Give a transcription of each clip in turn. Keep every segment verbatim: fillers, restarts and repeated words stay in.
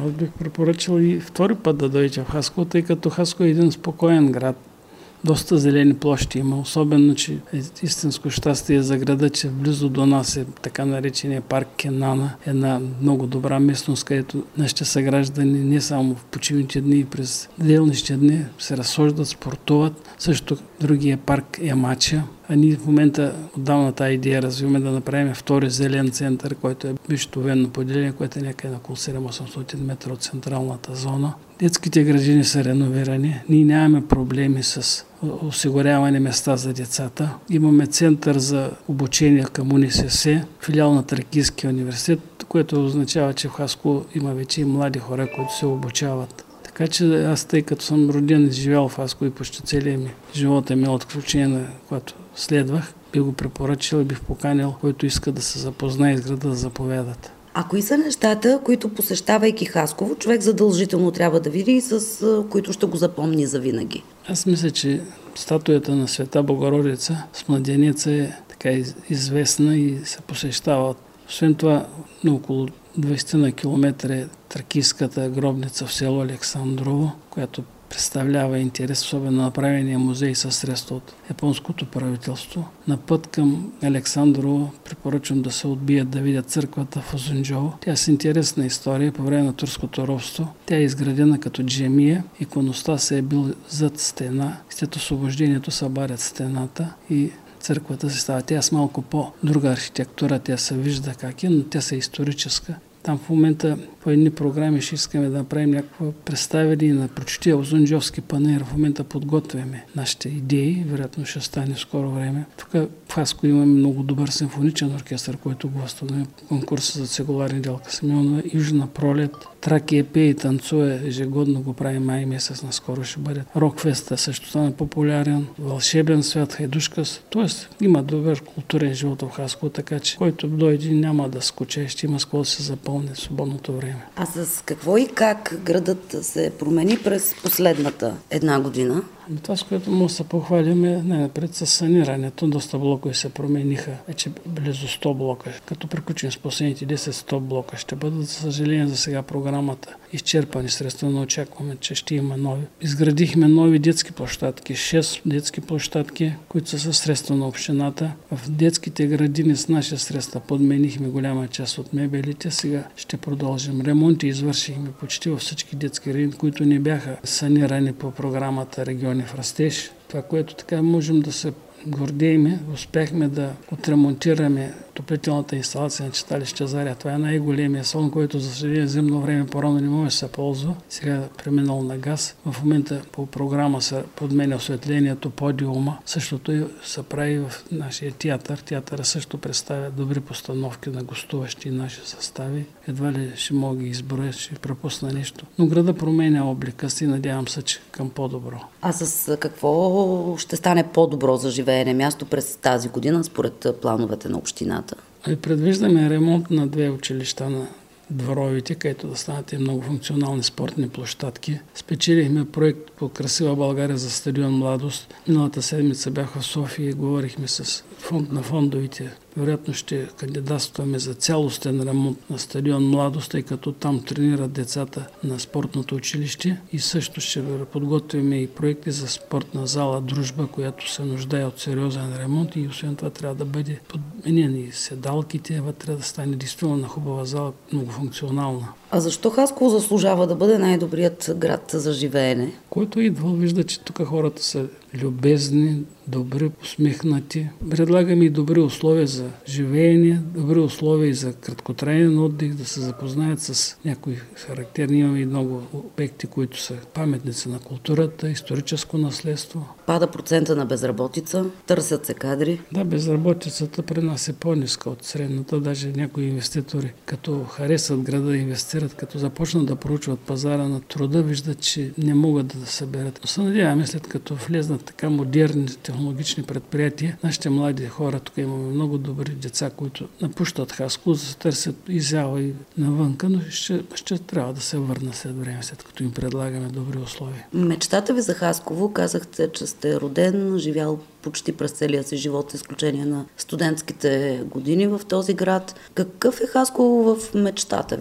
Аз бих препоръчал и втори път да дойдете в Хасково, тъй като Хасково е един спокоен град. Доста зелени площи има, особено, че е истинско щастие за града, че близо до нас е така наречения парк Кенана, една много добра местност, където нашите съграждани не само в почивните дни и през делнищите дни се разхождат, спортуват. Също другия парк е Ямача. А ние в момента отдавна тази идея развиваме да направим втори зелен център, който е бившето военно поделение, което е някъде на около седем-осемстотин метра от централната зона. Детските градини са реновирани. Ние нямаме проблеми с осигуряване места за децата. Имаме център за обучение към УНСС, филиал на Тракийския университет, което означава, че в Хасково има вече и млади хора, които се обучават. Така че аз, тъй като съм роден и живял в Хасково и почти целия ми живот е имал отключение, на което следвах, би го препоръчал и бих поканил, който иска да се запознае с града, да заповядат. А кои са нещата, които посещавайки Хасково, човек задължително трябва да види и с които ще го запомни завинаги? Аз мисля, че статуята на Света Богородица с младенеца е така известна и се посещава. Освен това, на около двайсет на километра е Тракийската гробница в село Александрово, която представлява интерес, особено на направения музей със средства от японското правителство. На път към Александрово препоръчвам да се отбият да видят църквата в Узунджово. Тя е с интересна история по време на турското робство. Тя е изградена като джемия. Иконостас е бил зад стена. След освобождението събарят стената и църквата се става. Тя е с малко по-друга архитектура, тя се вижда как е, но тя се историческа. Там в момента по едни програми ще искаме да направим някакво представяне на прочутия Узунджовски панаир. В момента подготвяме нашите идеи, вероятно ще стане в скоро време. Тук в Хасково имаме много добър симфоничен оркестър, който гоства на конкурса за цигуларни Делка Симеонова, Южна пролет, Тракия пее и танцуе, ежегодно го правим май месец, наскоро ще бъде. Рокфеста също стана популярен, Вълшебен свят, Хайдушка. Тоест има добър културен живот в Хасково, така че който дойде няма да скуче, ще има с какво да се запълни в свободното време. А с какво и как градът се промени през последната една година? Това, с което може да се похвалим е най-напред с санирането. Доста блокове се промениха. Вече близо сто блока. Като приключим с последните десет-сто блока ще бъдат, за съжаление, за сега програмата изчерпани средства, но очакваме, че ще има нови. Изградихме нови детски площадки, шест детски площадки, които са със средства на общината. В детските градини с наши средства подменихме голяма част от мебелите. Сега ще продължим. Ремонти извършихме почти във всички детски градини, които не бяха санирани по програмата Региони в растеж. Това, което така можем да се гордееме, успяхме да отремонтираме отоплителната инсталация на читалище Заря. Това е най-големия салон, който за съжаление зимно време по-рано не може да се ползва. Сега е преминал на газ. В момента по програма се подменя осветлението, подиума. Същото се прави в нашия театър. Театъра също представя добри постановки на гостуващи наши състави. Едва ли ще мога да изброя, ще пропусна нещо. Но града променя облика си, надявам се, че към по-добро. А с какво ще стане по-добро за живеене място през тази година, според плановете на общината? Предвиждаме ремонт на две училища на дворовите, където да станат и много функционални спортни площадки. Спечелихме проект по Красива България за стадион Младост. Миналата седмица бях в София и говорихме с фонд на фондовите. Вероятно ще кандидатстваме за цялостен ремонт на стадион Младост, тъй като там тренират децата на спортното училище и също ще подготвим и проекти за спортна зала Дружба, която се нуждае от сериозен ремонт и освен това трябва да бъде подменени седалките, вътре да стане действително хубава зала, многофункционална. А защо Хасково заслужава да бъде най-добрият град за живеене? Който идва, вижда, че тук хората са любезни, добри, усмихнати. Предлагаме и добри условия за живеене, добри условия и за краткотраен отдих, да се запознаят с някои характерни. Имаме и много обекти, които са паметници на културата, историческо наследство. Пада процента на безработица, търсят се кадри. Да, безработицата при нас е по-ниска от средната. Даже някои инвеститори, като харесат града, инвестират, като започнат да проучват пазара на труда, виждат, че не могат да съберат. Но се надяваме, след като влезнат така модерни технологични предприятия, нашите млади хора, тук имаме много добри деца, които напущат Хасково, за да се търсят изява и навънка, но ще, ще трябва да се върна след време, след като им предлагаме добри условия. Мечтата ви за Хасково, казахте, че сте роден, живял почти през целия си живот, с изключение на студентските години в този град. Какъв е Хасково в мечтата ви?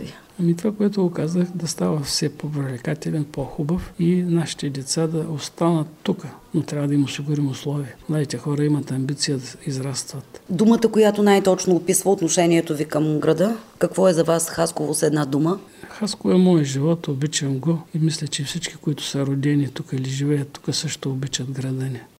Ами това, което го казах, да става все по-привлекателен, по-хубав и нашите деца да останат тук. Но трябва да им осигурим условия. Младите хора имат амбиция да израстват. Думата, която най-точно описва отношението ви към града, какво е за вас Хасково с една дума? Хасково е моят живот, обичам го и мисля, че всички, които са родени тук или живеят тук, също обичат града ни.